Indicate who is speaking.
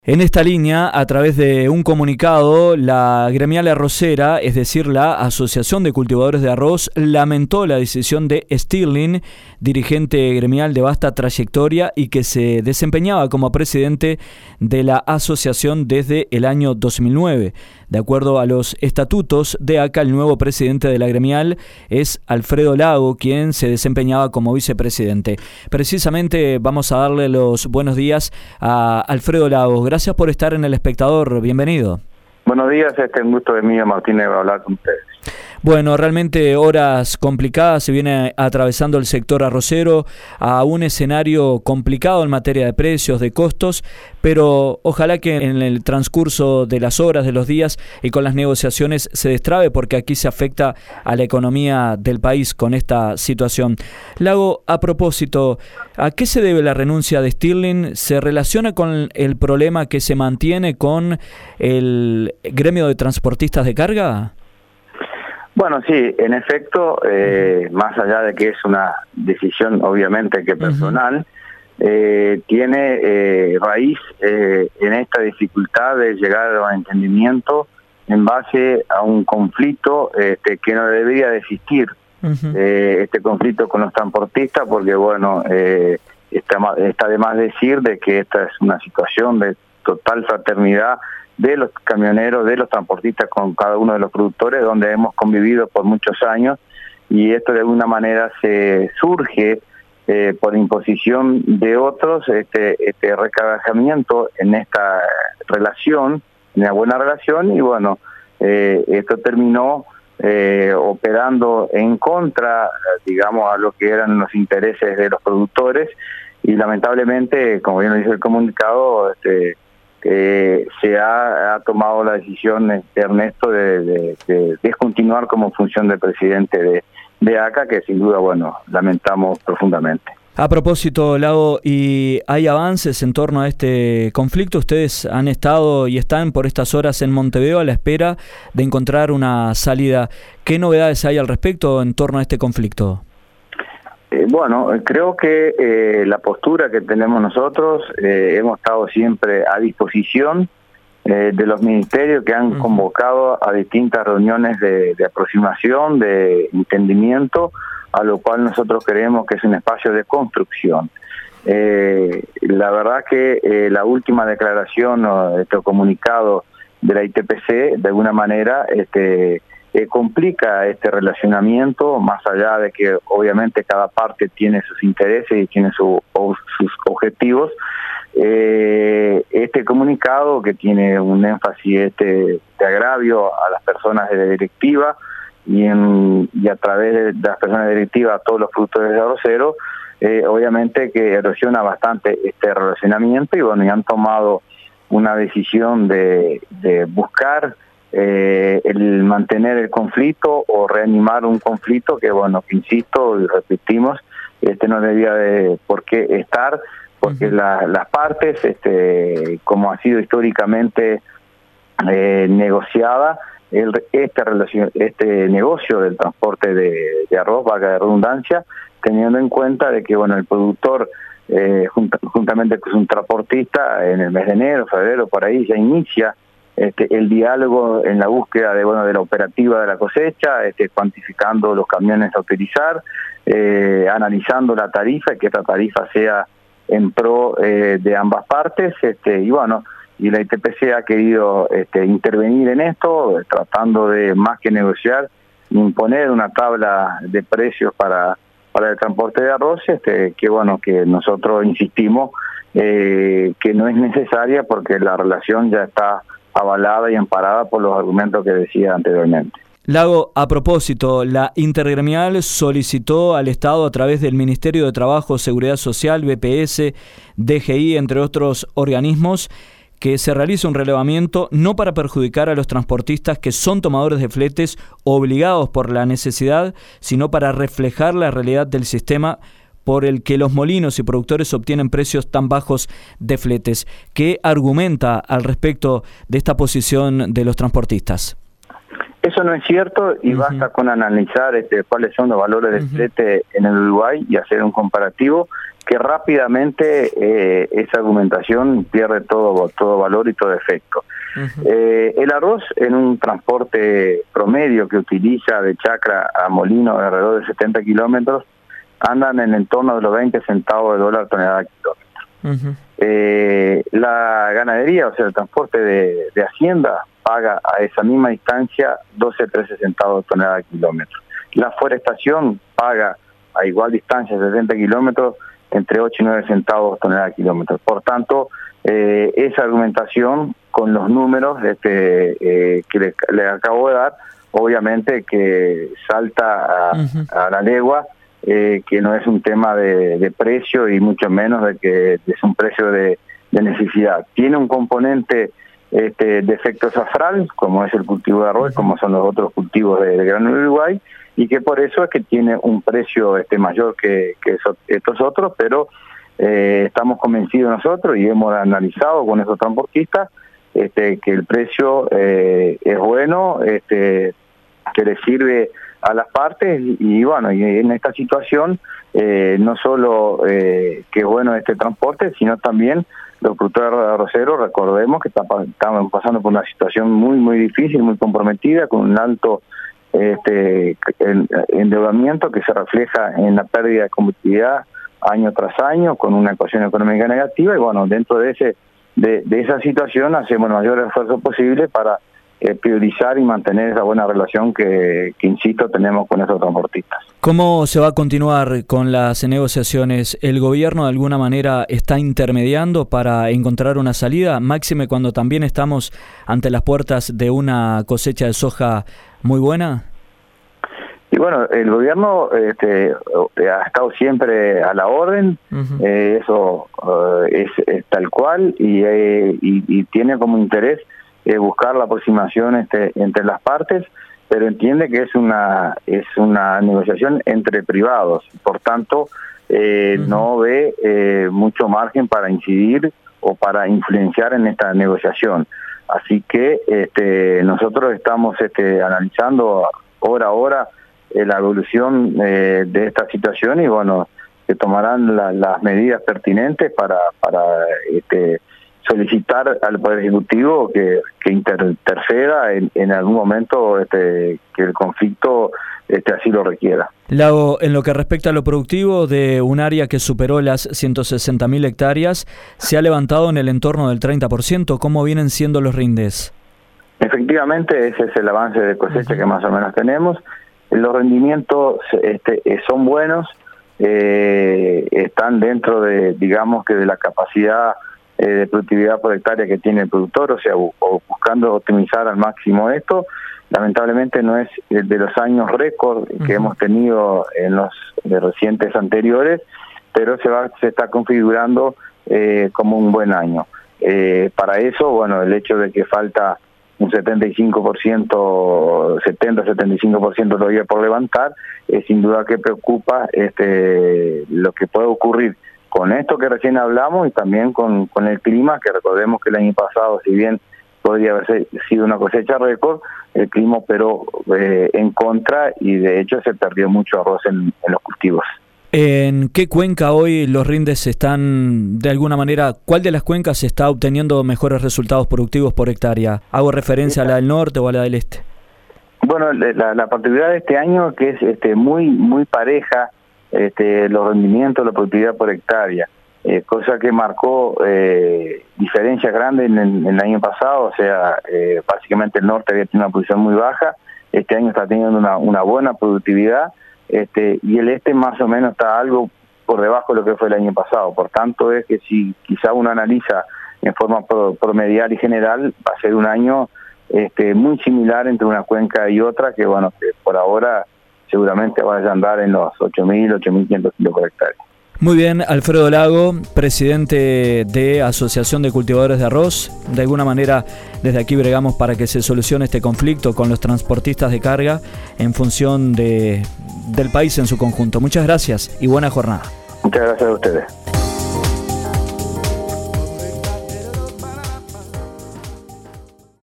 Speaker 1: En esta línea, a través de un comunicado, la gremial arrocera, es decir, la Asociación de Cultivadores de Arroz, lamentó la decisión de Stirling, dirigente gremial de vasta trayectoria y que se desempeñaba como presidente de la asociación desde el año 2009. De acuerdo a los estatutos de ACA, el nuevo presidente de la gremial es Alfredo Lago, quien se desempeñaba como vicepresidente. Precisamente vamos a darle los buenos días a Alfredo Lago. Gracias por estar en El Espectador, bienvenido.
Speaker 2: Buenos días, un gusto de mí, Martínez, hablar con ustedes.
Speaker 1: Bueno, realmente horas complicadas, se viene atravesando el sector arrocero a un escenario complicado en materia de precios, de costos, pero ojalá que en el transcurso de las horas, de los días y con las negociaciones se destrabe, porque aquí se afecta a la economía del país con esta situación. Lago, a propósito, ¿a qué se debe la renuncia de Stirling? ¿Se relaciona con el problema que se mantiene con el gremio de transportistas de carga?
Speaker 2: Bueno, sí, en efecto, más allá de que es una decisión obviamente que personal, tiene raíz en esta dificultad de llegar a un entendimiento en base a un conflicto que no debería de existir, este conflicto con los transportistas, porque bueno, está de más decir de que esta es una situación de total fraternidad de los camioneros, de los transportistas con cada uno de los productores, donde hemos convivido por muchos años, y esto de alguna manera se surge por imposición de otros, este recabajamiento en esta relación, en una buena relación, y bueno, esto terminó operando en contra, digamos, a lo que eran los intereses de los productores, y lamentablemente, como bien lo dice el comunicado, se ha tomado la decisión, Ernesto, de descontinuar como función de presidente de ACA, que sin duda, bueno, lamentamos profundamente.
Speaker 1: A propósito, Lago, ¿y hay avances en torno a este conflicto? Ustedes han estado y están por estas horas en Montevideo a la espera de encontrar una salida. ¿Qué novedades hay al respecto en torno a este conflicto?
Speaker 2: Bueno, creo que la postura que tenemos nosotros, hemos estado siempre a disposición de los ministerios que han convocado a distintas reuniones de aproximación, de entendimiento, a lo cual nosotros creemos que es un espacio de construcción. La verdad que la última declaración o comunicado de la ITPC, de alguna manera, complica este relacionamiento, más allá de que obviamente cada parte tiene sus intereses y tiene sus objetivos. Este comunicado, que tiene un énfasis de agravio a las personas de la directiva y a través de las personas de la directiva a todos los productores de arrocero, obviamente que erosiona bastante este relacionamiento, y bueno, y han tomado una decisión de buscar el mantener el conflicto o reanimar un conflicto que, bueno, que insisto y repetimos, no debía de por qué estar, porque las partes, como ha sido históricamente negociada, este negocio del transporte de arroz, valga de redundancia, teniendo en cuenta de que, bueno, el productor juntamente con un transportista en el mes de enero, febrero, por ahí ya inicia el diálogo en la búsqueda de la operativa de la cosecha, cuantificando los camiones a utilizar, analizando la tarifa, y que esta tarifa sea en pro de ambas partes, y bueno, y la ITPC ha querido intervenir en esto, tratando de, más que negociar, imponer una tabla de precios para el transporte de arroz, que bueno, que nosotros insistimos que no es necesaria, porque la relación ya está avalada y amparada por los argumentos que decía anteriormente.
Speaker 1: Lago, a propósito, la Intergremial solicitó al Estado, a través del Ministerio de Trabajo, Seguridad Social, BPS, DGI, entre otros organismos, que se realice un relevamiento no para perjudicar a los transportistas que son tomadores de fletes obligados por la necesidad, sino para reflejar la realidad del sistema por el que los molinos y productores obtienen precios tan bajos de fletes. ¿Qué argumenta al respecto de esta posición de los transportistas?
Speaker 2: Eso no es cierto y basta con analizar cuáles son los valores del flete en el Uruguay y hacer un comparativo que rápidamente esa argumentación pierde todo valor y todo efecto. El arroz en un transporte promedio que utiliza de chacra a molino de alrededor de 70 kilómetros andan en el entorno de los 20 centavos de dólar tonelada kilómetro. La ganadería, o sea, el transporte de hacienda paga a esa misma distancia 12-13 centavos de tonelada kilómetro. La forestación paga a igual distancia, 70 kilómetros, entre 8 y 9 centavos de tonelada kilómetro. Por tanto, esa argumentación con los números que le acabo de dar, obviamente que salta a la legua, que no es un tema de precio y mucho menos de que es un precio de necesidad. Tiene un componente de efecto azafrán, como es el cultivo de arroz, como son los otros cultivos de grano Uruguay, y que por eso es que tiene un precio mayor que estos otros, pero estamos convencidos nosotros y hemos analizado con esos transportistas que el precio es bueno, que le sirve a las partes y bueno, y en esta situación no solo que es bueno este transporte, sino también los productores arroceros, recordemos que estamos pasando por una situación muy difícil, muy comprometida, con un alto endeudamiento que se refleja en la pérdida de competitividad año tras año, con una ecuación económica negativa, y bueno, dentro de esa situación hacemos el mayor esfuerzo posible para priorizar y mantener esa buena relación que insisto, tenemos con esos transportistas.
Speaker 1: ¿Cómo se va a continuar con las negociaciones? ¿El gobierno de alguna manera está intermediando para encontrar una salida? Máxime cuando también estamos ante las puertas de una cosecha de soja muy buena.
Speaker 2: Y bueno, el gobierno ha estado siempre a la orden, eso es tal cual, y tiene como interés buscar la aproximación entre las partes, pero entiende que es una negociación entre privados, por tanto no ve mucho margen para incidir o para influenciar en esta negociación. Así que nosotros estamos analizando hora a hora la evolución de esta situación y bueno, se tomarán las medidas pertinentes para solicitar al Poder Ejecutivo que interceda en algún momento que el conflicto así lo requiera.
Speaker 1: Lago, en lo que respecta a lo productivo, de un área que superó las 160.000 hectáreas, se ha levantado en el entorno del 30%. ¿Cómo vienen siendo los rindes?
Speaker 2: Efectivamente, ese es el avance de cosecha que más o menos tenemos. Los rendimientos son buenos, están dentro de, digamos que de la capacidad de productividad por hectárea que tiene el productor, o sea, buscando optimizar al máximo esto. Lamentablemente no es de los años récord que hemos tenido en los recientes anteriores, pero se está configurando como un buen año. Para eso, bueno, el hecho de que falta un 70-75% todavía por levantar, sin duda que preocupa lo que puede ocurrir con esto que recién hablamos y también con el clima, que recordemos que el año pasado, si bien podría haber sido una cosecha récord, el clima operó en contra y de hecho se perdió mucho arroz en los cultivos.
Speaker 1: ¿En qué cuenca hoy los rindes están, de alguna manera, cuál de las cuencas está obteniendo mejores resultados productivos por hectárea? ¿Hago referencia a la del norte o a la del este?
Speaker 2: Bueno, la particularidad de este año que es muy pareja los rendimientos, la productividad por hectárea, cosa que marcó diferencias grandes en el año pasado, o sea, básicamente el norte había tenido una posición muy baja, este año está teniendo una buena productividad, y el este más o menos está algo por debajo de lo que fue el año pasado. Por tanto, es que si quizá uno analiza en forma promedial y general, va a ser un año muy similar entre una cuenca y otra, que bueno, que por ahora seguramente vaya a andar en los 8.000, 8.500 kilos por hectárea.
Speaker 1: Muy bien, Alfredo Lago, presidente de Asociación de Cultivadores de Arroz. De alguna manera, desde aquí bregamos para que se solucione este conflicto con los transportistas de carga en función del país en su conjunto. Muchas gracias y buena jornada.
Speaker 2: Muchas gracias a ustedes.